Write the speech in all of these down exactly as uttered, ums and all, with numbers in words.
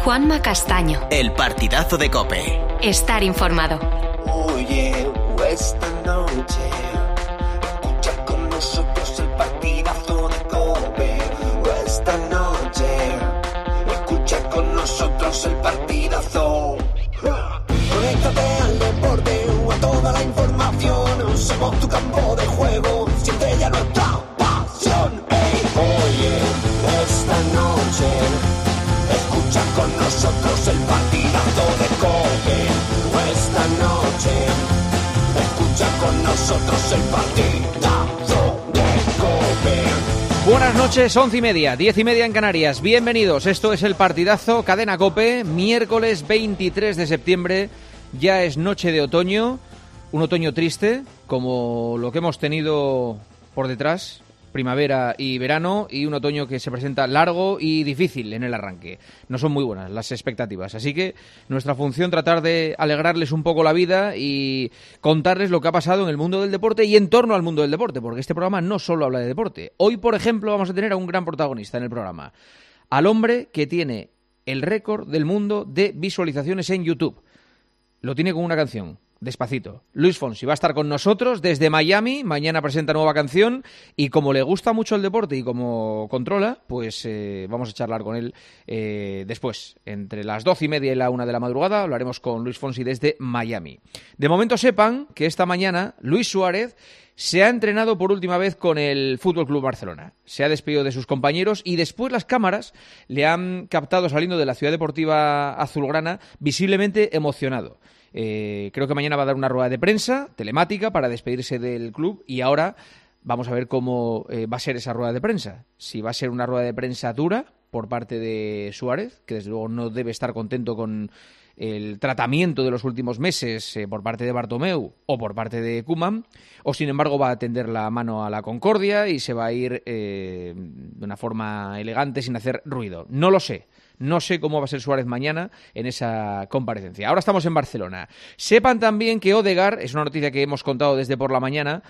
Juanma Castaño. El partidazo de COPE. Estar informado. Oye, esta noche escucha con nosotros el partidazo de COPE. Esta noche escucha con nosotros el partidazo. Conéctate al deporte o a toda la información. Somos tu campo de juego, siente ya nuestra pasión. Hey, oye, esta noche escucha con nosotros el partidazo de COPE. Esta noche escucha con nosotros el partidazo de COPE. Buenas noches, once y media, diez y media en Canarias. Bienvenidos, esto es el partidazo Cadena COPE, miércoles veintitrés de septiembre. Ya es noche de otoño, un otoño triste, como lo que hemos tenido por detrás, primavera y verano, y un otoño que se presenta largo y difícil en el arranque. No son muy buenas las expectativas, así que nuestra función tratar de alegrarles un poco la vida y contarles lo que ha pasado en el mundo del deporte y en torno al mundo del deporte, porque este programa no solo habla de deporte. Hoy, por ejemplo, vamos a tener a un gran protagonista en el programa, al hombre que tiene el récord del mundo de visualizaciones en YouTube. Lo tiene con una canción, Despacito. Luis Fonsi va a estar con nosotros desde Miami, mañana presenta nueva canción y como le gusta mucho el deporte y como controla, pues eh, vamos a charlar con él eh, después. Entre las doce y media y la una de la madrugada hablaremos con Luis Fonsi desde Miami. De momento sepan que esta mañana Luis Suárez se ha entrenado por última vez con el F C Barcelona. Se ha despedido de sus compañeros y después las cámaras le han captado saliendo de la ciudad deportiva azulgrana visiblemente emocionado. Eh, creo que mañana va a dar una rueda de prensa telemática para despedirse del club y ahora vamos a ver cómo eh, va a ser esa rueda de prensa. Si va a ser una rueda de prensa dura por parte de Suárez, que desde luego no debe estar contento con el tratamiento de los últimos meses eh, por parte de Bartomeu o por parte de Koeman, o sin embargo va a tender la mano a la concordia y se va a ir eh, de una forma elegante sin hacer ruido. No lo sé. No sé cómo va a ser Suárez mañana en esa comparecencia. Ahora estamos en Barcelona. Sepan también que Odegaard, es una noticia que hemos contado desde por la mañana,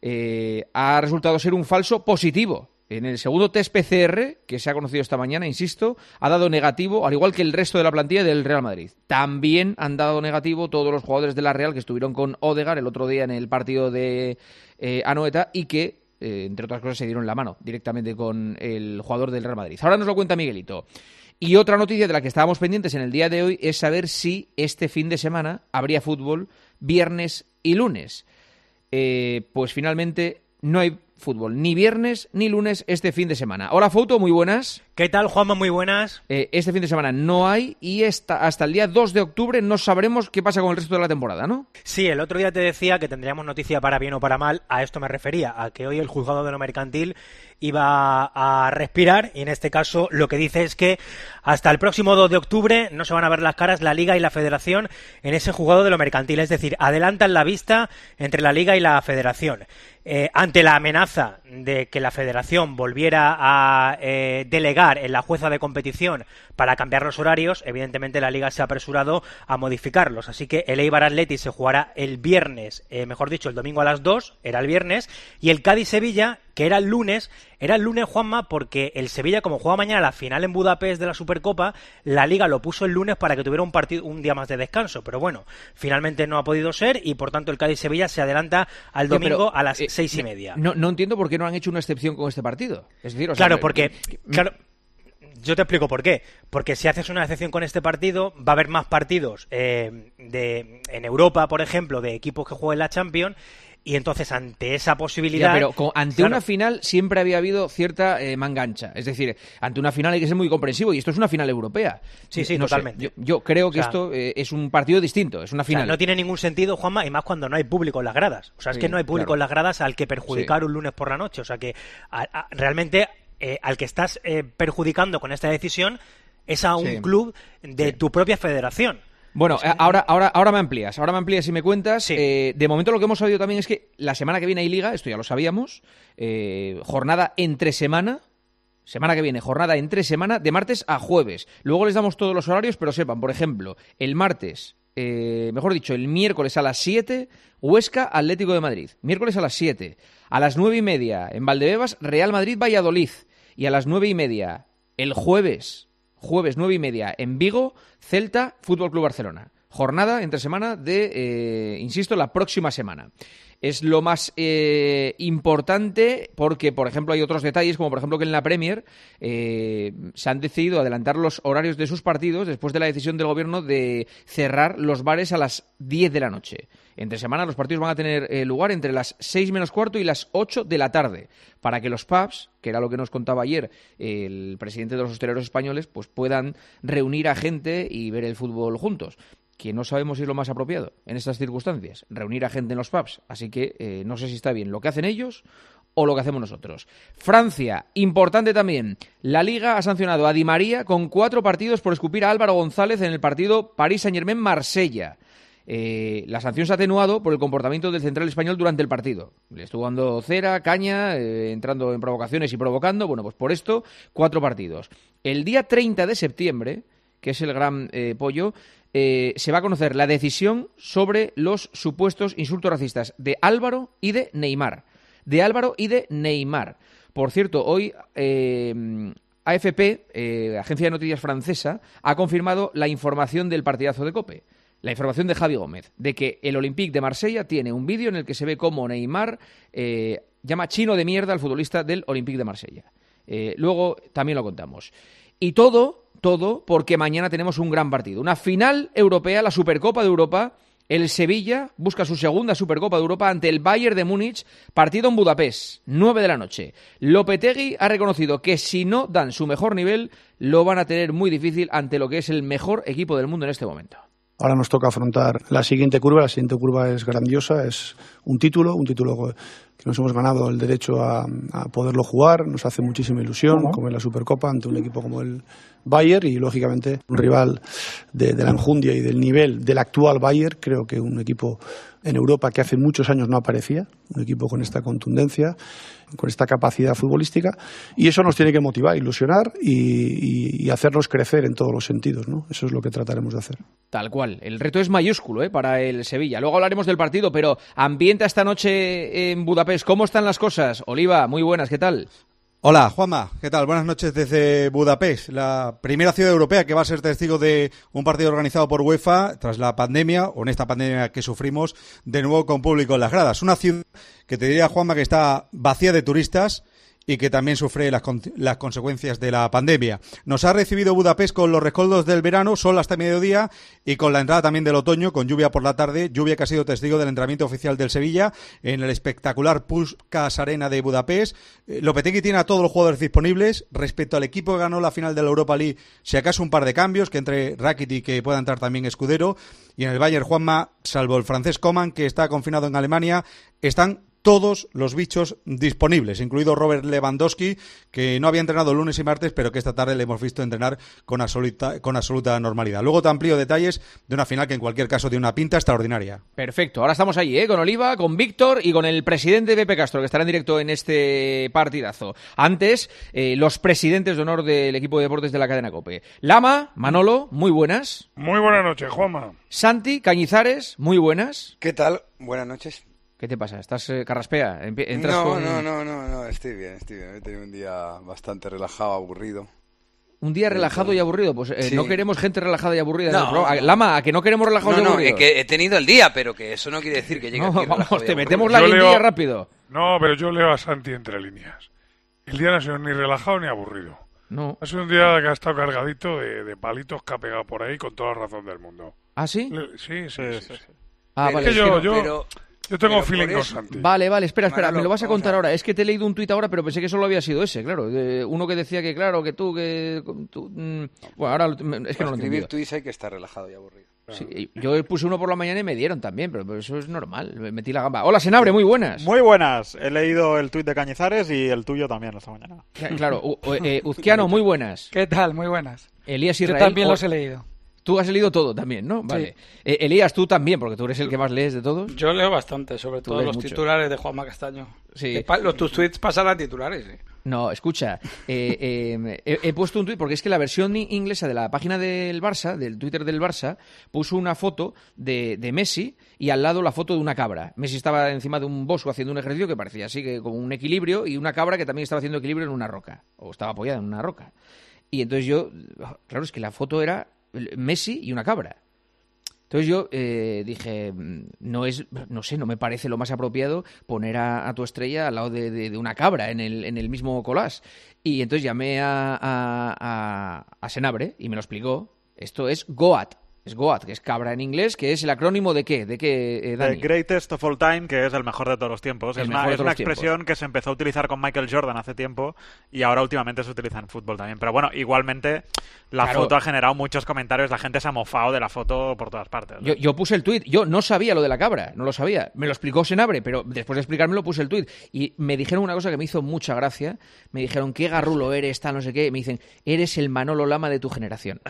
eh, ha resultado ser un falso positivo. En el segundo test P C R, que se ha conocido esta mañana, insisto, ha dado negativo, al igual que el resto de la plantilla del Real Madrid. También han dado negativo todos los jugadores de la Real que estuvieron con Odegaard el otro día en el partido de eh, Anoeta y que, eh, entre otras cosas, se dieron la mano directamente con el jugador del Real Madrid. Ahora nos lo cuenta Miguelito. Y otra noticia de la que estábamos pendientes en el día de hoy es saber si este fin de semana habría fútbol viernes y lunes. Eh, pues finalmente no hay fútbol ni viernes ni lunes este fin de semana. Hola, Fouto, muy buenas. ¿Qué tal, Juanma? Muy buenas. Eh, este fin de semana no hay y esta, hasta el día dos de octubre no sabremos qué pasa con el resto de la temporada, ¿no? Sí, el otro día te decía que tendríamos noticia para bien o para mal. A esto me refería, a que hoy el juzgado de lo mercantil iba a respirar y en este caso lo que dice es que hasta el próximo dos de octubre no se van a ver las caras la Liga y la Federación en ese juzgado de lo mercantil. Es decir, adelantan la vista entre la Liga y la Federación. Eh, ante la amenaza de que la Federación volviera a eh, delegar en la jueza de competición para cambiar los horarios, evidentemente la Liga se ha apresurado a modificarlos. Así que el Eibar Athletic se jugará el viernes, eh, mejor dicho, el domingo a las dos, era el viernes, y el Cádiz-Sevilla, que era el lunes, era el lunes, Juanma, porque el Sevilla, como juega mañana la final en Budapest de la Supercopa, la Liga lo puso el lunes para que tuviera un partido, un día más de descanso. Pero bueno, finalmente no ha podido ser y por tanto el Cádiz-Sevilla se adelanta al domingo no, pero, a las eh, seis y media. No, no entiendo por qué no han hecho una excepción con este partido. Es decir, o sea, claro, porque... Claro, yo te explico por qué. Porque si haces una excepción con este partido, va a haber más partidos eh, de en Europa, por ejemplo, de equipos que jueguen la Champions. Y entonces, ante esa posibilidad... Ya, pero con, ante claro, una final siempre había habido cierta eh, mangancha. Es decir, ante una final hay que ser muy comprensivo. Y esto es una final europea. Sí, sí, no totalmente. Sé, yo, yo creo que o sea, esto eh, es un partido distinto. Es una final. O sea, no tiene ningún sentido, Juanma, y más cuando no hay público en las gradas. O sea, es sí, que no hay público claro. en las gradas al que perjudicar sí. un lunes por la noche. O sea, que a, a, realmente eh, al que estás eh, perjudicando con esta decisión es a un sí. club de sí. tu propia federación. Bueno, ahora, ahora, ahora me amplías, ahora me amplías y me cuentas. Sí. Eh, de momento lo que hemos sabido también es que la semana que viene hay Liga, esto ya lo sabíamos, eh, jornada entre semana, semana que viene, jornada entre semana, de martes a jueves. Luego les damos todos los horarios, pero sepan, por ejemplo, el martes, eh, mejor dicho, el miércoles a las siete, Huesca, Atlético de Madrid. Miércoles a las siete. A las nueve y media, en Valdebebas, Real Madrid, Valladolid. Y a las nueve y media, el jueves... jueves nueve y media en Vigo, Celta, Fútbol Club Barcelona. Jornada entre semana de, eh, insisto, la próxima semana. Es lo más eh, importante porque, por ejemplo, hay otros detalles, como por ejemplo que en la Premier eh, se han decidido adelantar los horarios de sus partidos después de la decisión del gobierno de cerrar los bares a las diez de la noche. Entre semana los partidos van a tener eh, lugar entre las seis menos cuarto y las ocho de la tarde, para que los pubs, que era lo que nos contaba ayer eh, el presidente de los hosteleros españoles, pues puedan reunir a gente y ver el fútbol juntos. Que no sabemos si es lo más apropiado en estas circunstancias, reunir a gente en los pubs. Así que eh, no sé si está bien lo que hacen ellos o lo que hacemos nosotros. Francia, importante también. La Liga ha sancionado a Di María con cuatro partidos por escupir a Álvaro González en el partido París Saint-Germain-Marsella. Eh, la sanción se ha atenuado por el comportamiento del central español durante el partido. Le estuvo dando cera, caña, eh, entrando en provocaciones y provocando. Bueno, pues por esto, cuatro partidos. El día treinta de septiembre, que es el gran eh, pollo, Eh, se va a conocer la decisión sobre los supuestos insultos racistas de Álvaro y de Neymar. De Álvaro y de Neymar. Por cierto, hoy eh, A F P, eh, Agencia de Noticias Francesa, ha confirmado la información del partidazo de COPE. La información de Javi Gómez, de que el Olympique de Marsella tiene un vídeo en el que se ve cómo Neymar eh, llama chino de mierda al futbolista del Olympique de Marsella. Eh, luego también lo contamos. Y todo... Todo porque mañana tenemos un gran partido. Una final europea, la Supercopa de Europa. El Sevilla busca su segunda Supercopa de Europa ante el Bayern de Múnich. Partido en Budapest, nueve de la noche. Lopetegui ha reconocido que si no dan su mejor nivel, lo van a tener muy difícil ante lo que es el mejor equipo del mundo en este momento. Ahora nos toca afrontar la siguiente curva. La siguiente curva es grandiosa, es un título, un título que nos hemos ganado el derecho a, a poderlo jugar. Nos hace muchísima ilusión, uh-huh. como en la Supercopa, ante un equipo como el Bayern y, lógicamente, un rival de, de la enjundia y del nivel del actual Bayern. Creo que un equipo en Europa que hace muchos años no aparecía, un equipo con esta contundencia, con esta capacidad futbolística, y eso nos tiene que motivar, ilusionar y, y, y hacernos crecer en todos los sentidos, ¿no? Eso es lo que trataremos de hacer. Tal cual. El reto es mayúsculo ¿eh? para el Sevilla. Luego hablaremos del partido, pero ambienta esta noche en Budapest. ¿Cómo están las cosas? Oliva, muy buenas, ¿qué tal? Hola, Juanma, ¿qué tal? Buenas noches desde Budapest, la primera ciudad europea que va a ser testigo de un partido organizado por UEFA tras la pandemia, o en esta pandemia que sufrimos, de nuevo con público en las gradas. Una ciudad que te diría, Juanma, que está vacía de turistas y que también sufre las, con- las consecuencias de la pandemia. Nos ha recibido Budapest con los rescoldos del verano, sol hasta mediodía, y con la entrada también del otoño, con lluvia por la tarde, lluvia que ha sido testigo del entrenamiento oficial del Sevilla en el espectacular Puskás Arena de Budapest. Eh, Lopetegui tiene a todos los jugadores disponibles. Respecto al equipo que ganó la final de la Europa League, si acaso un par de cambios, que entre Rakitic y que pueda entrar también Escudero. Y en el Bayern, Juanma, salvo el francés Coman, que está confinado en Alemania, están todos los bichos disponibles, incluido Robert Lewandowski, que no había entrenado el lunes y martes, pero que esta tarde le hemos visto entrenar con absoluta, con absoluta normalidad. Luego te amplío detalles de una final que en cualquier caso tiene una pinta extraordinaria. Perfecto, ahora estamos allí, ¿eh? Con Oliva, con Víctor y con el presidente Pepe Castro, que estará en directo en este partidazo. Antes, eh, los presidentes de honor del equipo de deportes de la cadena COPE. Lama, Manolo, muy buenas. Muy buenas noches, Juanma. Santi, Cañizares, muy buenas. ¿Qué tal? Buenas noches. ¿Qué te pasa? ¿Estás eh, carraspea? Empie- ¿Entras No, con no, no, no, no, estoy bien, estoy bien. He tenido un día bastante relajado, aburrido. un día relajado y aburrido? Pues eh, Sí. no queremos gente relajada y aburrida. en el No. programa. Lama, ¿a que no queremos relajados No, y no, aburridos? es que he tenido el día, pero que eso no quiere decir que llegue No, aquí vamos, relajado y te aburrido. metemos la Yo guindilla leo- rápido. No, pero yo leo a Santi entre líneas. El día no ha sido ni relajado ni aburrido. No. Ha sido un día que ha estado cargadito de, de palitos que ha pegado por ahí con toda la razón del mundo. ¿Ah, sí? Le- Sí, sí, sí. sí, sí. Ah, Pero- vale. que es yo, que no- yo, pero- yo tengo pero feeling por con eso- Santi. Vale, vale, espera, espera, Manolo, me lo vas a vamos contar a ver. ahora. Es que te he leído un tuit ahora, pero pensé que solo había sido ese, claro. De uno que decía que, claro, que tú, que... tú, mm, bueno, ahora lo- es que no lo he Para escribir entendido. tweets hay que estar relajado y aburrido. Sí, yo puse uno por la mañana y me dieron también, pero, pero eso es normal. Me metí la gamba. Hola, Senabre, muy buenas. Muy buenas. He leído el tuit de Cañizares y el tuyo también esta mañana. Claro, U- u- eh, Uzquiano, muy buenas. ¿Qué tal? Muy buenas. Elías Yo Israel. también o- los he leído. Tú has leído todo también, ¿no? Vale. Eh, Elías, tú también, porque tú eres el que más lees de todos. Yo leo bastante, sobre Tú todo lees los mucho. titulares de Juanma Castaño. Sí. Que pa- los, tus tweets pasan a titulares, ¿eh? No, escucha, eh, eh, he, he puesto un tuit porque es que la versión i- inglesa de la página del Barça, del Twitter del Barça, puso una foto de, de Messi y al lado la foto de una cabra. Messi estaba encima de un bosque haciendo un ejercicio que parecía así que como un equilibrio y una cabra que también estaba haciendo equilibrio en una roca, o estaba apoyada en una roca. Y entonces yo, claro, es que la foto era Messi y una cabra. Entonces yo eh, dije, no es, no sé, no me parece lo más apropiado poner a, a tu estrella al lado de, de, de una cabra en el, en el mismo collage. Y entonces llamé a, a, a, a Senabre y me lo explicó. Esto es GOAT. Es GOAT, que es cabra en inglés, que es el acrónimo de qué, de qué, eh, Dani. The Greatest of All Time, que es el mejor de todos los tiempos. El es mejor una, de es todos una los expresión tiempos. que se empezó a utilizar con Michael Jordan hace tiempo y ahora últimamente se utiliza en fútbol también. Pero bueno, igualmente la Claro. foto ha generado muchos comentarios, la gente se ha mofado de la foto por todas partes, ¿no? Yo, yo puse el tuit, yo no sabía lo de la cabra, no lo sabía. Me lo explicó Senabre, pero después de explicármelo puse el tuit. Y me dijeron una cosa que me hizo mucha gracia. Me dijeron, qué garrulo eres, tal, no sé qué. Y me dicen, eres el Manolo Lama de tu generación.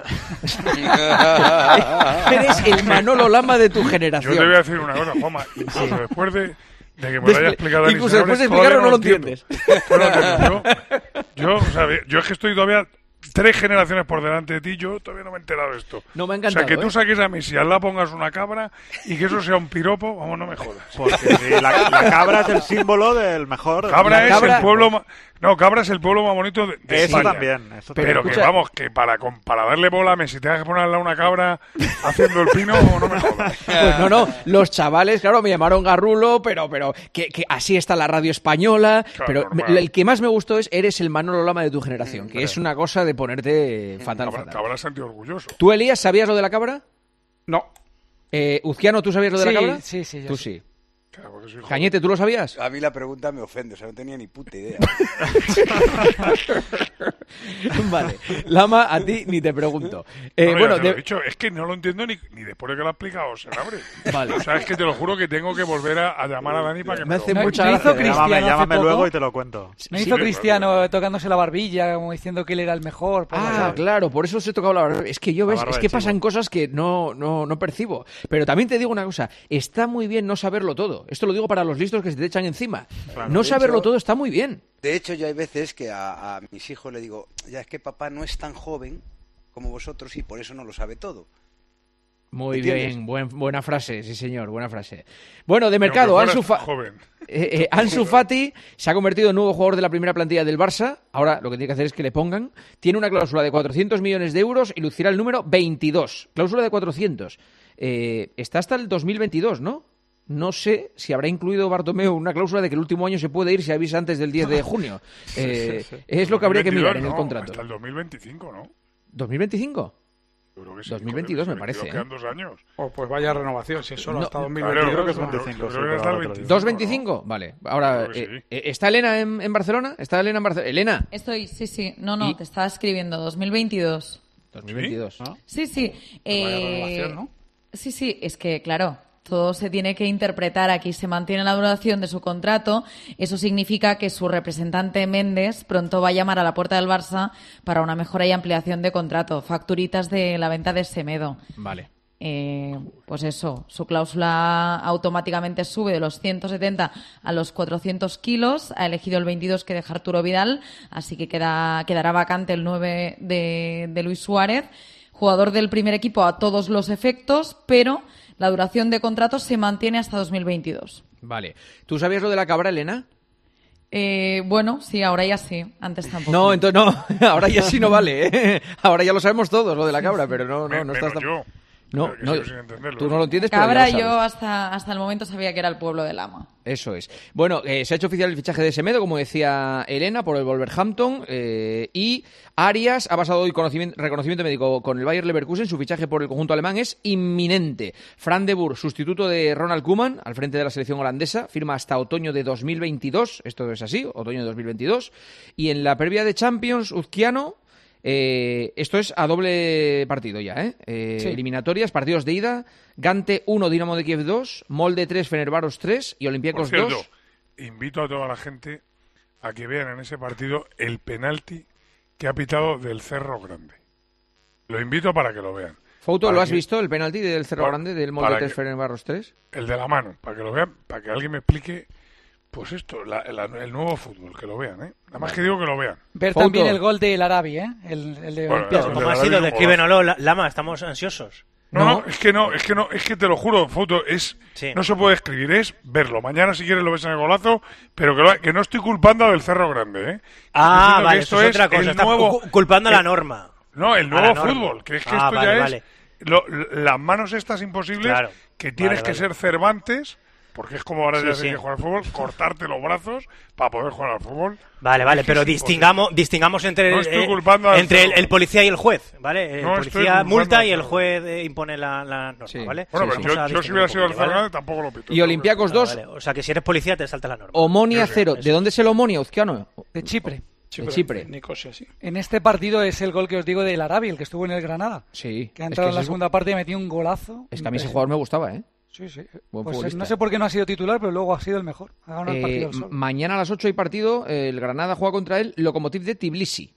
Eres el Manolo Lama de tu generación. Yo te voy a decir una cosa, Juanma, incluso después de, de que me lo haya explicado Dani Incluso después de Senabre, explicarlo no lo entiendo. entiendes. No lo entiendo. Yo, yo, o sea, yo es que estoy todavía tres generaciones por delante de ti, yo todavía no me he enterado de esto. No me ha O sea, encantado, que tú ¿eh? saques a Messi, al lado pongas una cabra y que eso sea un piropo, vamos, no me jodas. Porque sí, la, la cabra es el símbolo del mejor... Cabra la es cabra- el pueblo ma- no, Cabra es el pueblo más bonito de, de Eso España. también, eso pero también. que Escucha- vamos, que para, con- para darle bola a Messi te que poner al lado una cabra haciendo el pino, no me jodas. Pues no, no, los chavales, claro, me llamaron garrulo, pero, pero que, que así está la radio española. Claro, pero normal. me- el que más me gustó es eres el Manolo Lama de tu generación, que es una cosa de ponerte fatal, Cabra, fatal. cabra sentido orgulloso. ¿Tú, Elías, sabías lo de la cabra? No. Eh, Uzquiano, ¿tú sabías lo de Sí, la cabra? sí, sí, yo Tú sí. sí. Claro, porque soy joven. Cañete, ¿tú lo sabías? A mí la pregunta me ofende, o sea, no tenía ni puta idea. Vale. Lama, a ti ni te pregunto. Eh, No, ya bueno, te lo he de- dicho, es que no lo entiendo ni, ni después de que lo ha explicado Senabre. Vale. O sea, es que te lo juro que tengo que volver a, a llamar a Dani para que Me me, hace lo... mucha ¿No gracia. hizo Cristiano Llámame, hace llámame poco? luego y te lo cuento. ¿No Sí, hizo sí, Cristiano claro. tocándose la barbilla como diciendo que él era el mejor? por Ah, favor? claro, por eso os he tocado la barba. Es que yo, La ves, barba es de que chivo. pasan cosas que no, no, no percibo. Pero también te digo una cosa, está muy bien no saberlo todo. Esto lo digo para los listos que se te echan encima. Claro, no de saberlo hecho- todo está muy bien. De hecho, yo hay veces que a, a mis hijos le digo, ya es que papá no es tan joven como vosotros y por eso no lo sabe todo. Muy ¿Entiendes? bien, buen- buena frase, sí señor, buena frase. Bueno, de Ni aunque mercado, fueras Ansu, Fa- joven. eh, eh, Ansu Fati se ha convertido en nuevo jugador de la primera plantilla del Barça. Ahora lo que tiene que hacer es que le pongan. Tiene una cláusula de cuatrocientos millones de euros y lucirá el número veintidós. Cláusula de cuatrocientos. Eh, está hasta el dos mil veintidós, ¿no? No sé si habrá incluido Bartomeu una cláusula de que el último año se puede ir si avisa antes del diez de junio. Eh, es lo que habría que mirar en el no, contrato. Hasta el dos mil veinticinco, ¿no? ¿dos mil veinticinco? Yo creo que sí, dos mil veintidós joder, me parece, Quedan ¿eh? dos años. Oh, pues vaya renovación, si es solo No, hasta Claro, dos mil veintidós. creo que es yo- veinticinco, yo sí, creo que pero hasta el otro día. veinticinco, ¿dos veinticinco? Vale. Ahora, Creo que eh, sí. eh, ¿está Elena en, en Barcelona? ¿Está Elena en Barcelona? Elena. Estoy, sí, sí. No, no, ¿Y? te estaba escribiendo, dos mil veintidós. dos mil veintidós. Sí, sí. Vaya eh, renovación, ¿no? Sí, sí, es que, claro, todo se tiene que interpretar. Aquí se mantiene la duración de su contrato. Eso significa que su representante Méndez pronto va a llamar a la puerta del Barça para una mejora y ampliación de contrato. Facturitas de la venta de Semedo. Vale. Eh, pues eso, su cláusula automáticamente sube de los ciento setenta a los cuatrocientos kilos. Ha elegido el veintidós que deja Arturo Vidal, así que queda, quedará vacante el nueve de, de Luis Suárez. Jugador del primer equipo a todos los efectos, pero la duración de contrato se mantiene hasta dos mil veintidós. Vale. ¿Tú sabías lo de la cabra, Elena? Eh, bueno, sí, ahora ya sí, antes tampoco. No, entonces no. Ahora ya sí no vale, ¿eh? Ahora ya lo sabemos todos, lo de la cabra, pero no, no, Me- no menos estás... yo. No, Pero que no, sigo sin entenderlo. tú no lo entiendes, pero Cabra, ya lo yo sabes. hasta, hasta el momento sabía que era el pueblo del Ama. Eso es. Bueno, eh, se ha hecho oficial el fichaje de Semedo, como decía Elena, por el Wolverhampton. Eh, y Arias ha pasado hoy conocimiento, reconocimiento médico con el Bayer Leverkusen. Su fichaje por el conjunto alemán es inminente. Fran de Boer, sustituto de Ronald Koeman, al frente de la selección holandesa, firma hasta otoño de dos mil veintidós. Esto es así, otoño de dos mil veintidós. Y en la previa de Champions, Uzquiano... Eh, esto es a doble partido ya, ¿eh? Eh, Sí. Eliminatorias, partidos de ida. Gante uno, Dinamo de Kiev dos, Molde tres, Fenerbahce tres y Por Olympiacos cierto, dos. invito a toda la gente a que vean en ese partido el penalti que ha pitado del Cerro Grande. Lo invito para que lo vean. Fouto, Para ¿lo has que- visto? El penalti del Cerro para- Grande del Molde para tres, que- Fenerbahce tres. El de la mano, para que lo vean, para que alguien me explique, pues esto, la- la- el nuevo fútbol, que lo vean, ¿eh? Nada más que digo que lo vean. Ver Fouto. también el gol del Arabi, ¿eh? El, el de Bueno, Olympiacos. el ¿Cómo de ha la sido? David Descríbenoslo, La- Lama, estamos ansiosos. No, no, es que no, es que no, es que te lo juro, foto, es, Sí. no se puede escribir, es verlo. Mañana si quieres lo ves en el golazo, pero que, lo- que no estoy culpando del Cerro Grande, ¿eh? Ah, Diciendo que vale, esto eso es otra cosa. el Está nuevo, cu- culpando a la el- norma. No, el A nuevo la norma. fútbol, que es que Ah, esto vale, ya vale. es lo- las manos estas imposibles, Claro. que tienes Vale, que vale. ser Cervantes, porque es como ahora Sí, ya se sí. quiere jugar al fútbol, cortarte los brazos para poder jugar al fútbol. Vale, vale, Es que pero es distingamos, distingamos entre, No estoy eh, culpando al entre el, Cerro. el policía y el juez, ¿vale? El No estoy policía culpando multa al y el Cerro. juez eh, impone la, la norma, Sí. ¿vale? Bueno, Sí, pero sí. yo, Vamos a yo si distinguir hubiera un sido el poquillo, Cerro ¿vale? Grande tampoco lo pito. Y Olympiacos dos. Vale, o sea que si eres policía te salta la norma. Omonia Yo sé, cero. eso. ¿De dónde es el Omonia, Uzquiano? De Chipre. De Chipre. Nicosia, sí. En este partido es el gol que os digo del Arabi, el que estuvo en el Granada. Sí. Que ha Es entrado que en la ese- segunda parte y ha metido un golazo. Es que a mí ese impresionante. jugador me gustaba, ¿eh? Sí, sí. Buen Pues, eh, futbolista. no sé por qué no ha sido titular, pero luego ha sido el mejor. Ha ganado el Eh, partido él solo. mañana a las ocho hay partido. eh, El Granada juega contra el Lokomotiv de Tbilisi,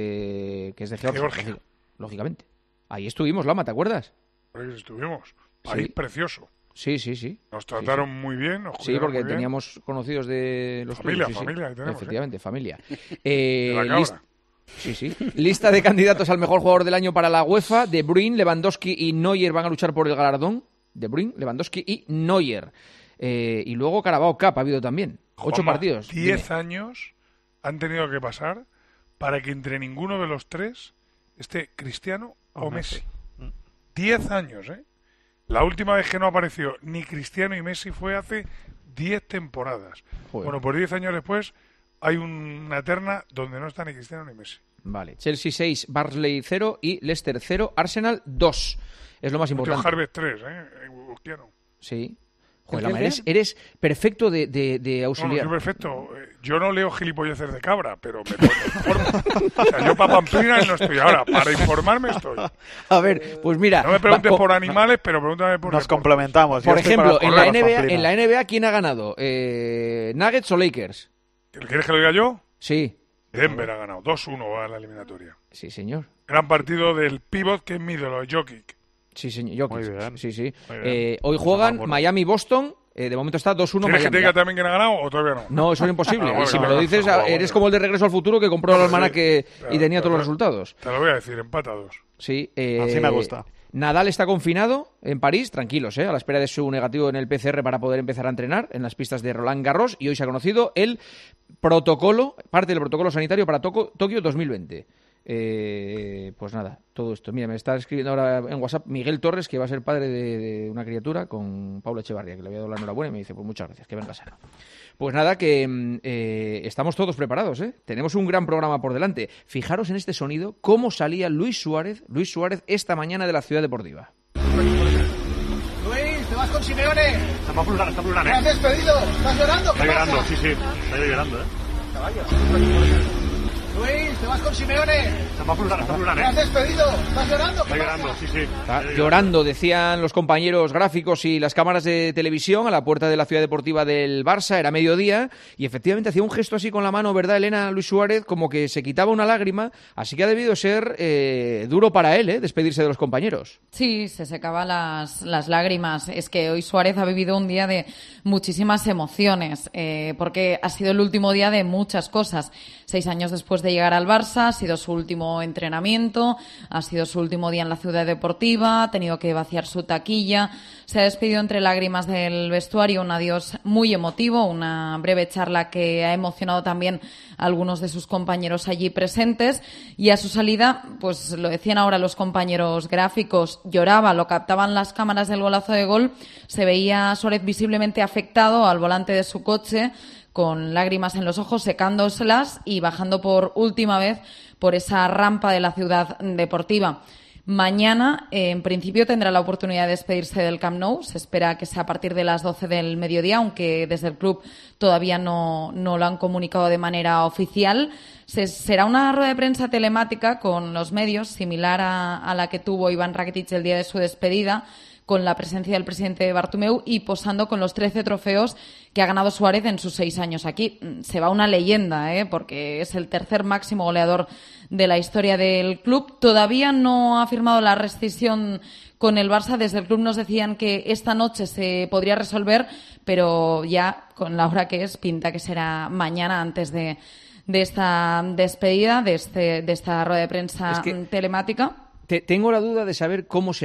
eh, que es de Georgia, Georgia. lógic- lógicamente. Ahí estuvimos, Lama, ¿te acuerdas? Por ahí estuvimos. País Sí. precioso. Sí, sí, sí. Nos Sí, trataron sí. muy bien. Nos Sí, cuidaron porque muy bien. teníamos conocidos de los Familia, tuyos, sí, sí. familia, ahí tenemos, ¿eh? Efectivamente, familia. Eh, De la cabra. lis- Sí, sí. Lista de candidatos al mejor jugador del año para la UEFA. De Bruyne, Lewandowski y Neuer van a luchar por el galardón. De Bruyne, Lewandowski y Neuer. Eh, y luego Carabao Cup ha habido también. Ocho Juanma, partidos. Diez Dime. años han tenido que pasar para que entre ninguno de los tres esté Cristiano o O Messi. Messi. Diez años, ¿eh? La última vez que no apareció ni Cristiano y Messi fue hace diez temporadas. Joder. Bueno, pues diez años después hay un- una terna donde no está ni Cristiano ni Messi. Vale. Chelsea seis, Barnsley cero y Leicester cero, Arsenal dos. Es lo más Tío, importante. Harvard tres, ¿eh? Cristiano. Sí. Joder, ¿El Lama, qué? eres, eres perfecto de, de, de No, no, auxiliar. yo perfecto. Eh, Yo no leo gilipolleces de cabra, pero me informo. O sea, yo para Pamplina no estoy ahora. Para informarme estoy. A ver, pues mira. No me preguntes va- por animales, pero pregúntame por Nos deportes. complementamos. Yo Por estoy ejemplo, para en la, correr N B A, Pamplina. en la N B A, ¿quién ha ganado? Eh, ¿Nuggets o Lakers? ¿Quieres que lo diga yo? Sí. Denver ha ganado. dos uno a la eliminatoria. Sí, señor. Gran partido del pivot que es mi ídolo, Jokic. Sí, señor. Jokic. Muy bien. Sí, sí. Muy bien. Eh, hoy juegan Vamos. Miami-Boston. Eh, de momento está dos uno ¿Quieres que Miami. te diga también quién ha ganado o todavía no? No, eso es imposible. Ah, bueno, y si me bueno, lo dices, bueno, eres bueno. como el de Regreso al Futuro que compró el No, almanaque sí. y tenía Te todos lo- los resultados. Te lo voy a decir, empatados. Sí. eh, Así me gusta. Nadal está confinado en París, tranquilos, ¿eh? A la espera de su negativo en el P C R para poder empezar a entrenar en las pistas de Roland Garros. Y hoy se ha conocido el protocolo, parte del protocolo sanitario para Toco- Tokio dos mil veinte. Eh, pues nada, todo esto. Mira, me está escribiendo ahora en WhatsApp Miguel Torres, que va a ser padre de, de una criatura, con Paula Echevarría, que le había dado la enhorabuena y me dice, pues muchas gracias, que venga sano. Pues nada, que mm, eh, estamos todos preparados, ¿eh? Tenemos un gran programa por delante. Fijaros en este sonido, cómo salía Luis Suárez, Luis Suárez esta mañana de la Ciudad Deportiva. Luis, ¿te vas con Simeone? Está plurando, está plurando, ¿Qué ¿eh? has despedido? ¿Estás llorando? ¿Qué Está llorando, pasa? sí, sí. Está llorando, ¿eh? Luis, ¿te vas con Simeone? Está plurando, está plurando, ¿Qué has ¿eh? despedido? ¿Estás llorando? Está ¿Qué llorando, pasa? sí, sí. Está llorando, decían los compañeros gráficos y las cámaras de televisión a la puerta de la Ciudad Deportiva del Barça, era mediodía, y efectivamente hacía un gesto así con la mano, ¿verdad, Elena? Luis Suárez, como que se quitaba una lágrima, así que ha debido ser eh, duro para él, ¿eh? Despedirse de los compañeros. Sí, se secaba las, las lágrimas. Es que hoy Suárez ha vivido un día de muchísimas emociones, eh, porque ha sido el último día de muchas cosas. Seis años después de llegar al Barça, ha sido su último entrenamiento, ha sido su último día en la Ciudad Deportiva, ha tenido que vaciar su taquilla, se ha despedido entre lágrimas del vestuario, un adiós muy emotivo, una breve charla que ha emocionado también a algunos de sus compañeros allí presentes, y a su salida, pues lo decían ahora los compañeros gráficos, lloraba, lo captaban las cámaras del golazo de gol, se veía a Suárez visiblemente afectado al volante de su coche, con lágrimas en los ojos, secándoselas y bajando por última vez por esa rampa de la Ciudad Deportiva. Mañana, eh, en principio, tendrá la oportunidad de despedirse del Camp Nou. Se espera que sea a partir de las doce del mediodía, aunque desde el club todavía no, no lo han comunicado de manera oficial. Se, será una rueda de prensa telemática con los medios, similar a, a la que tuvo Iván Rakitic el día de su despedida, con la presencia del presidente Bartomeu y posando con los trece trofeos que ha ganado Suárez en sus seis años aquí. Se va una leyenda, ¿eh? Porque es el tercer máximo goleador de la historia del club. Todavía no ha firmado la rescisión con el Barça. Desde el club nos decían que esta noche se podría resolver, pero ya con la hora que es, pinta que será mañana antes de, de esta despedida, de, este, de esta rueda de prensa Es que telemática. Te, tengo la duda de saber cómo será.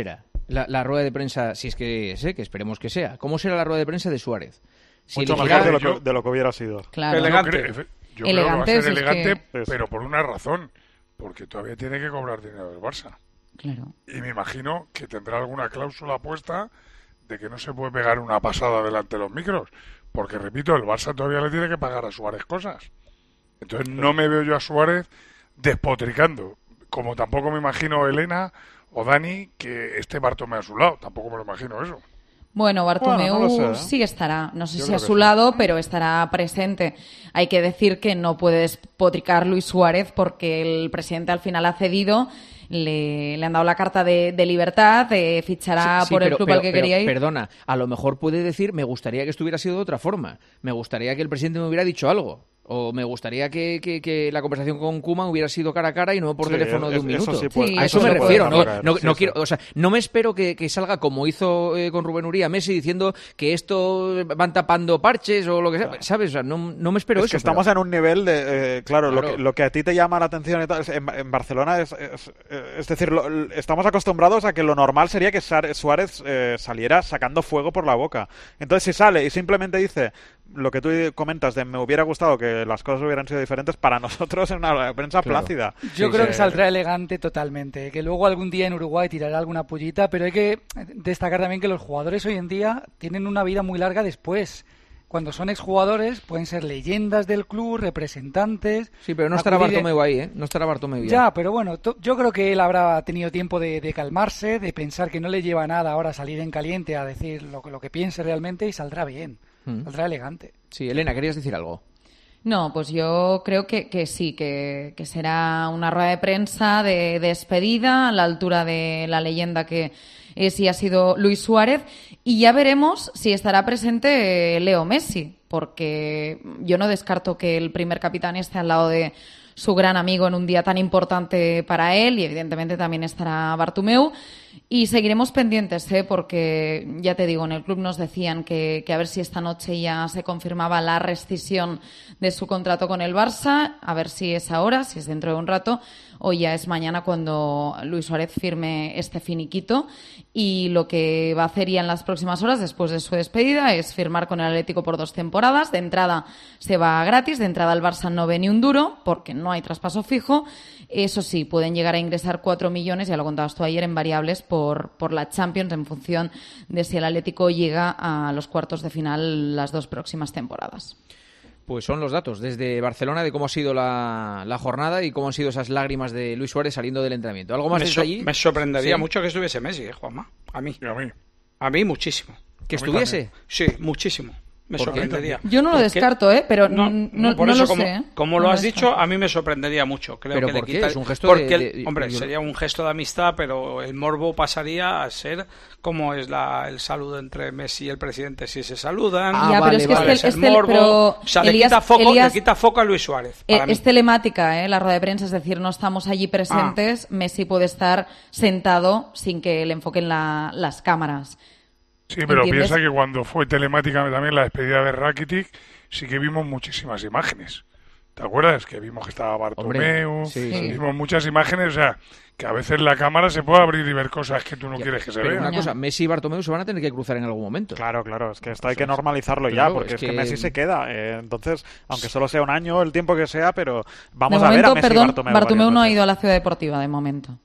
la, la rueda de prensa, si es que sé, que esperemos que sea, ¿cómo será la rueda de prensa de Suárez? Si Mucho elegirá- mejor de lo, que, de lo que hubiera sido. Claro. Elegante. Yo creo, yo creo Elegante que va a ser es elegante, que- pero por una razón. Porque todavía tiene que cobrar dinero del Barça. Claro. Y me imagino que tendrá alguna cláusula puesta de que no se puede pegar una pasada delante de los micros. Porque, repito, el Barça todavía le tiene que pagar a Suárez cosas. Entonces no me veo yo a Suárez despotricando. Como tampoco me imagino Elena o Dani que esté Bartomeu a su lado. Tampoco me lo imagino eso. Bueno, Bartomeu Bueno, no lo sé, ¿eh? sí estará, no sé Yo si creo a que su sí. lado, pero estará presente. Hay que decir que no puede despotricar Luis Suárez porque el presidente al final ha cedido, le, le han dado la carta de, de libertad, eh, fichará Sí, sí, por el pero- club pero- al que pero, quería ir. Perdona, a lo mejor puede decir, me gustaría que estuviera sido de otra forma. Me gustaría que el presidente me hubiera dicho algo. O me gustaría que, que, que la conversación con Koeman hubiera sido cara a cara y no por Sí, teléfono de es- un eso minuto. sí puede- Sí, a eso eso me se puede refiero. No, hacer, no, sí, no sí. quiero, o sea, no me espero que, que salga como hizo eh, con Rubén Uría Messi diciendo que esto van tapando parches o lo que sea. ¿Sabes? O sea, no, no me espero es eso. que estamos pero- en un nivel de... eh, claro, Lo, Claro. que, lo que a ti te llama la atención y tal, es- en, en Barcelona es... Es, es decir, lo- l- estamos acostumbrados a que lo normal sería que Sar- Suárez eh, saliera sacando fuego por la boca. Entonces, si sale y simplemente dice lo que tú comentas de me hubiera gustado que las cosas hubieran sido diferentes, para nosotros es una prensa Claro. plácida. Yo Sí, creo sí. que saldrá elegante totalmente, que luego algún día en Uruguay tirará alguna pullita, pero hay que destacar también que los jugadores hoy en día tienen una vida muy larga después. Cuando son exjugadores pueden ser leyendas del club, representantes. Sí, pero no estará acudir- Bartomeu ahí, ¿eh? No estará Bartomeu ya. Ya, pero bueno, to- yo creo que él habrá tenido tiempo de, de calmarse, de pensar que no le lleva nada ahora salir en caliente a decir lo, que- lo que piense realmente y saldrá bien, Mm. saldrá elegante. Sí, Elena, ¿querías decir algo? No, pues yo creo que, que sí, que, que será una rueda de prensa de, de despedida a la altura de la leyenda que es y ha sido Luis Suárez, y ya veremos si estará presente eh, Leo Messi, porque yo no descarto que el primer capitán esté al lado de su gran amigo en un día tan importante para él, y evidentemente también estará Bartomeu. Y seguiremos pendientes, ¿eh? Porque ya te digo, en el club nos decían que, que a ver si esta noche ya se confirmaba la rescisión de su contrato con el Barça, a ver si es ahora, si es dentro de un rato, o ya es mañana cuando Luis Suárez firme este finiquito. Y lo que va a hacer ya en las próximas horas, después de su despedida, es firmar con el Atlético por dos temporadas. De entrada se va gratis, de entrada el Barça no ve ni un duro, porque no hay traspaso fijo. Eso sí, pueden llegar a ingresar cuatro millones, ya lo contabas tú ayer, en variables por, por la Champions, en función de si el Atlético llega a los cuartos de final las dos próximas temporadas. Pues son los datos desde Barcelona de cómo ha sido la, la jornada y cómo han sido esas lágrimas de Luis Suárez saliendo del entrenamiento. ¿Algo más me, desde so- allí? me sorprendería ¿Sí? mucho que estuviese Messi, eh, Juanma. A mí. Y a mí. A mí muchísimo. ¿Que A mí estuviese? también. Sí, muchísimo. Me ¿Por qué? sorprendería. Yo no lo Porque- descarto, ¿eh? Pero no, No, no, por no eso, lo como, sé. ¿eh? como No lo lo has dicho, descarto. a mí me sorprendería mucho. Creo ¿Pero que le por qué? quita- Es un gesto porque de- el- de- hombre, yo- sería un gesto de amistad, pero el morbo pasaría a ser como es la, el saludo entre Messi y el presidente. Si se saludan, Ah, Ya, pero vale, es que vale. este, es el este- morbo. pero O sea, le, Elías- quita foco, Elías- le quita foco a Luis Suárez. Eh, Para mí. es telemática, ¿eh? La rueda de prensa, es decir, no estamos allí presentes. Messi puede estar sentado sin que le enfoquen la- las cámaras. Sí, pero ¿Entiendes? piensa que cuando fue telemática también la despedida de Rakitic, sí que vimos muchísimas imágenes. ¿Te acuerdas? Que vimos que estaba Bartomeu, Hombre, sí, sí. vimos muchas imágenes, o sea, que a veces la cámara se puede abrir y ver cosas que tú no Ya, quieres que se pero vean. una Ya. cosa, Messi y Bartomeu se van a tener que cruzar en algún momento. Claro, claro, es que esto hay Eso que es- normalizarlo claro, ya, porque es es que... que- Messi se queda. eh, entonces, aunque solo sea un año, el tiempo que sea, pero vamos de a ver momento, a Messi y perdón, Bartomeu. Bartomeu varias no ha veces. ido a la ciudad deportiva de momento.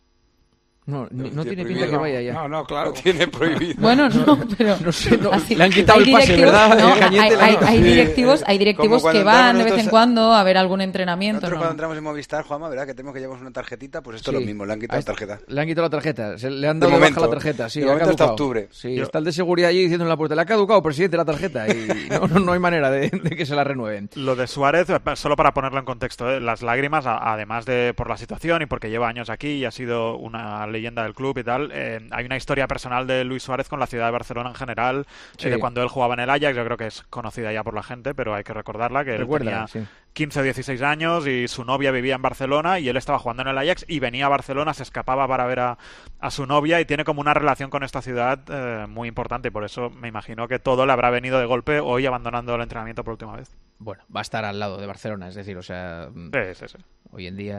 No, ni- no tiene Tiene pinta que prohibido. vaya ya. No, no, claro. Lo tiene prohibido. Bueno, no, pero No sé, no, así- le han quitado hay el pase, directivos- ¿verdad? no, El Cañete hay, le han hay- quitado. hay Sí, directivos, hay como directivos cuando que van entramos de vez en nosotros- cuando a ver algún entrenamiento. Nosotros ¿no? cuando entramos en Movistar, Juanma, ¿verdad? Que tenemos que llevar una tarjetita, pues esto Sí. es lo mismo, le han Ahí quitado está. tarjeta. Le han quitado la tarjeta, se le han De dado de baja momento. la tarjeta, sí, De ha momento hasta caducado. octubre. Sí, Yo- está el de seguridad allí diciendo en la puerta, le ha caducado, presidente, la tarjeta, y no, no, no hay manera de, de que se la renueven. Lo de Suárez, eh, solo para ponerlo en contexto, ¿eh? Las lágrimas, a- además de por la situación y porque lleva años aquí y ha sido una leyenda del club y tal, eh, hay una historia personal de Luis Suárez con la ciudad de Barcelona en general, Sí. eh, de cuando él jugaba en el Ajax. Yo creo que es conocida ya por la gente, pero hay que recordarla, que él Recuérdala, tenía sí. quince o dieciséis años y su novia vivía en Barcelona y él estaba jugando en el Ajax y venía a Barcelona, se escapaba para ver a, a su novia y tiene como una relación con esta ciudad eh, muy importante, y por eso me imagino que todo le habrá venido de golpe hoy abandonando el entrenamiento por última vez. Bueno, va a estar al lado de Barcelona, es decir, o sea, Sí, sí, sí. hoy en día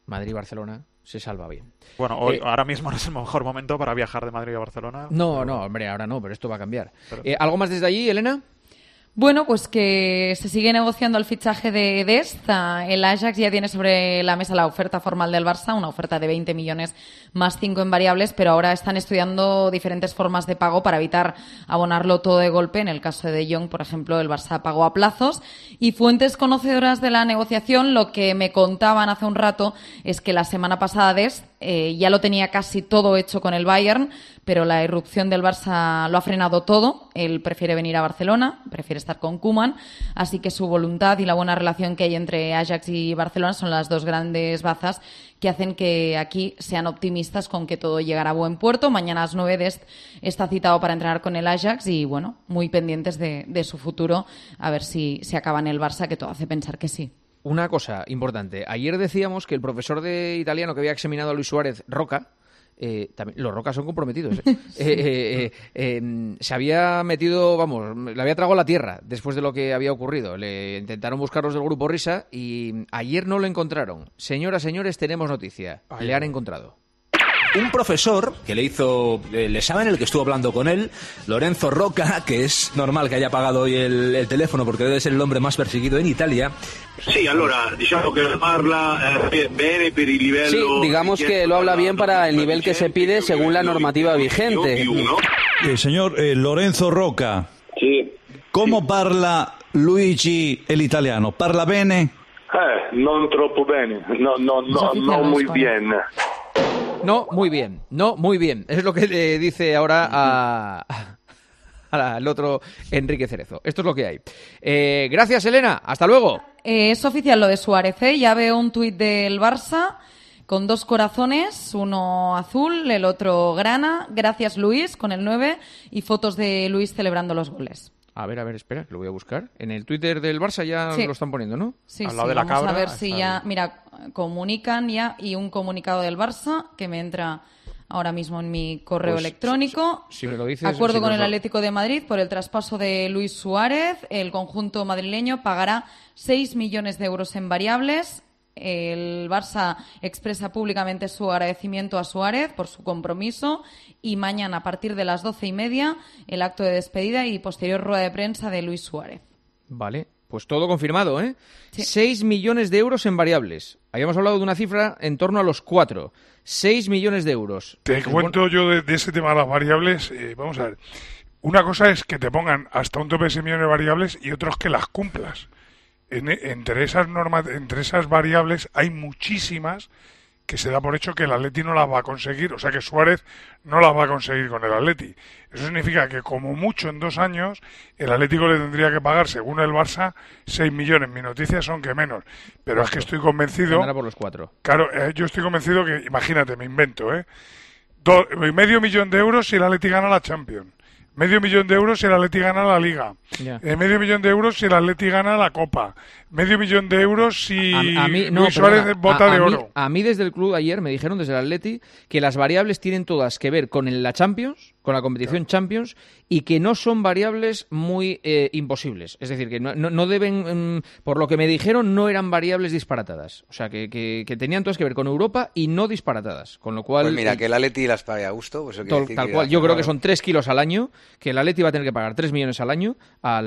Madrid-Barcelona se salva bien. Bueno, hoy, Eh, ahora mismo no es el mejor momento para viajar de Madrid a Barcelona. No, pero... no, hombre, ahora no, pero esto va a cambiar. Pero... Eh, ¿Algo más desde allí, Elena? Bueno, pues que se sigue negociando el fichaje de Dest. El Ajax ya tiene sobre la mesa la oferta formal del Barça, una oferta de veinte millones más cinco en variables, pero ahora están estudiando diferentes formas de pago para evitar abonarlo todo de golpe. En el caso de De Jong, por ejemplo, el Barça pagó a plazos. Y fuentes conocedoras de la negociación lo que me contaban hace un rato es que la semana pasada Dest eh, ya lo tenía casi todo hecho con el Bayern, pero la irrupción del Barça lo ha frenado todo. Él prefiere venir a Barcelona, prefiere estar con Koeman, así que su voluntad y la buena relación que hay entre Ajax y Barcelona son las dos grandes bazas que hacen que aquí sean optimistas con que todo llegará a buen puerto. Mañana a las nueve Dest está citado para entrenar con el Ajax y, bueno, muy pendientes de, de su futuro, a ver si se acaba en el Barça, que todo hace pensar que sí. Una cosa importante. Ayer decíamos que el profesor de italiano que había examinado a Luis Suárez, Roca, Eh, también, los Rocas son comprometidos. ¿eh? eh, eh, eh, eh, se había metido, vamos, le había tragado la tierra después de lo que había ocurrido. Le intentaron buscar los del grupo Risa y ayer no lo encontraron. Señoras, señores, tenemos noticia. Ay, le han encontrado. Un profesor que le hizo el examen, el que estuvo hablando con él, Lorenzo Roca, que es normal que haya pagado hoy el, el teléfono porque debe ser el hombre más perseguido en Italia. Sí, allora, diciamo che parla eh, bene per il livello. Sí, digamos que lo habla bien para el nivel que se pide según la normativa vigente. Eh, señor eh, Lorenzo Roca. Sì. ¿Cómo parla Luigi el italiano? ¿Parla bene? Eh, non troppo bene. No, no, no, no muy bien. No, muy bien. No, muy bien. Es lo que le dice ahora a... al otro Enrique Cerezo. Esto es lo que hay. Eh, gracias, Elena. Hasta luego. Eh, es oficial lo de Suárez, ¿eh? Ya veo un tuit del Barça con dos corazones, uno azul, el otro grana. Gracias, Luis, con el nueve, y fotos de Luis celebrando los goles. A ver, a ver, espera, que lo voy a buscar. En el Twitter del Barça ya sí. lo están poniendo, ¿no? Sí, Al lado sí, de la vamos cabra, a ver si ya... Bien. Mira, comunican ya, y un comunicado del Barça que me entra ahora mismo en mi correo pues, electrónico. Si, si me lo dices, Acuerdo si con el lo... Atlético de Madrid por el traspaso de Luis Suárez. El conjunto madrileño pagará seis millones de euros en variables. El Barça expresa públicamente su agradecimiento a Suárez por su compromiso y mañana a partir de las doce y media el acto de despedida y posterior rueda de prensa de Luis Suárez. Vale, pues todo confirmado, ¿eh? Sí. seis millones de euros en variables. Habíamos hablado de una cifra en torno a los cuatro. seis millones de euros. Te cuento yo de, de ese tema de las variables. Eh, vamos a ver. Una cosa es que te pongan hasta un tope de seis millones de variables y otros que las cumplas. En, entre esas normas, entre esas variables hay muchísimas que se da por hecho que el Atleti no las va a conseguir, o sea que Suárez no las va a conseguir con el Atleti. Eso significa que como mucho en dos años el Atlético le tendría que pagar, según el Barça, seis millones. Mis noticias son que menos, pero cuatro. Es que estoy convencido... Andará por los cuatro. Claro, eh, yo estoy convencido que, imagínate, me invento, ¿eh? Do, medio millón de euros si el Atleti gana la Champions. Medio millón de euros si el Atleti gana la Liga. Yeah. Eh, medio millón de euros si el Atleti gana la Copa. Medio millón de euros si a, a mí, no, Luis Suárez perdona, bota a, a de mí, oro. A mí desde el club ayer me dijeron, desde el Atleti, que las variables tienen todas que ver con el, la Champions, con la competición claro. Champions, y que no son variables muy eh, imposibles. Es decir, que no, no, no deben, mm, por lo que me dijeron, no eran variables disparatadas. O sea, que, que, que tenían todas que ver con Europa y no disparatadas. Con lo cual... Pues mira, que el Atleti las pague a gusto. Pues eso tal decir tal que cual. Yo creo que son tres kilos al año, que el Atleti va a tener que pagar tres millones al año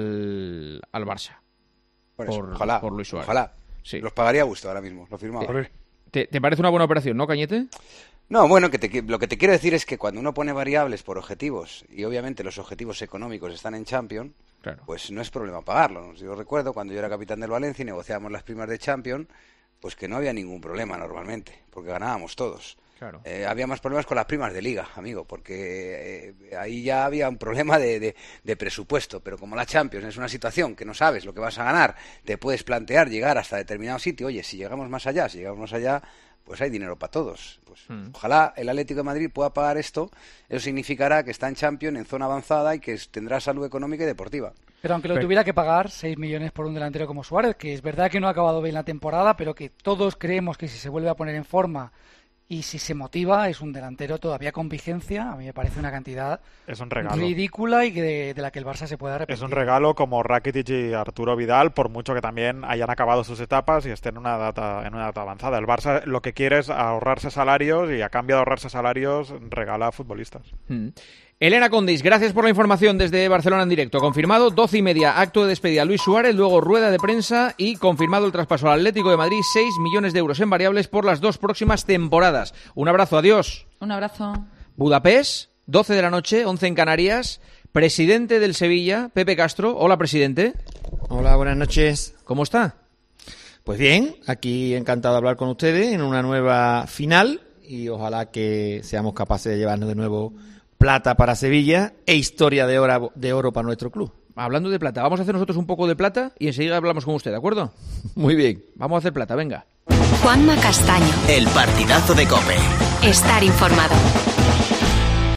al, al Barça. Por, por, eso, ojalá, por Luis Suárez. Ojalá. Sí. Los pagaría a gusto ahora mismo, lo firmaba. ¿Te, te parece una buena operación, no, Cañete? No, bueno, que te, lo que te quiero decir es que cuando uno pone variables por objetivos, y obviamente los objetivos económicos están en Champions, claro. Pues no es problema pagarlo. Yo recuerdo cuando yo era capitán del Valencia y negociábamos las primas de Champions, pues que no había ningún problema normalmente, porque ganábamos todos. Claro. Eh, había más problemas con las primas de liga, amigo, porque eh, ahí ya había un problema de, de, de presupuesto, pero como la Champions es una situación que no sabes lo que vas a ganar, te puedes plantear llegar hasta determinado sitio, oye, si llegamos más allá, si llegamos más allá, pues hay dinero para todos. Pues mm. Ojalá el Atlético de Madrid pueda pagar esto, eso significará que está en Champions, en zona avanzada y que tendrá salud económica y deportiva. Pero aunque lo pero... tuviera que pagar, seis millones por un delantero como Suárez, que es verdad que no ha acabado bien la temporada, pero que todos creemos que si se vuelve a poner en forma y si se motiva es un delantero todavía con vigencia. A mí me parece una cantidad es un regalo. ridícula y que de, de la que el Barça se pueda arrepentir. Es un regalo como Rakitic y Arturo Vidal, por mucho que también hayan acabado sus etapas y estén en una data, en una data avanzada. El Barça lo que quiere es ahorrarse salarios y a cambio de ahorrarse salarios regala a futbolistas. Hmm. Elena Condis, gracias por la información desde Barcelona en directo. Confirmado, doce y media, acto de despedida Luis Suárez, luego rueda de prensa y confirmado el traspaso al Atlético de Madrid, seis millones de euros en variables por las dos próximas temporadas. Un abrazo, adiós. Un abrazo. Budapest, doce de la noche, once en Canarias. Presidente del Sevilla, Pepe Castro. Hola, presidente. Hola, buenas noches. ¿Cómo está? Pues bien, aquí encantado de hablar con ustedes en una nueva final y ojalá que seamos capaces de llevarnos de nuevo plata para Sevilla e historia de oro, de oro para nuestro club. Hablando de plata, vamos a hacer nosotros un poco de plata y enseguida hablamos con usted, ¿de acuerdo? Muy bien. Vamos a hacer plata, venga. Juanma Castaño. El partidazo de COPE. Estar informado.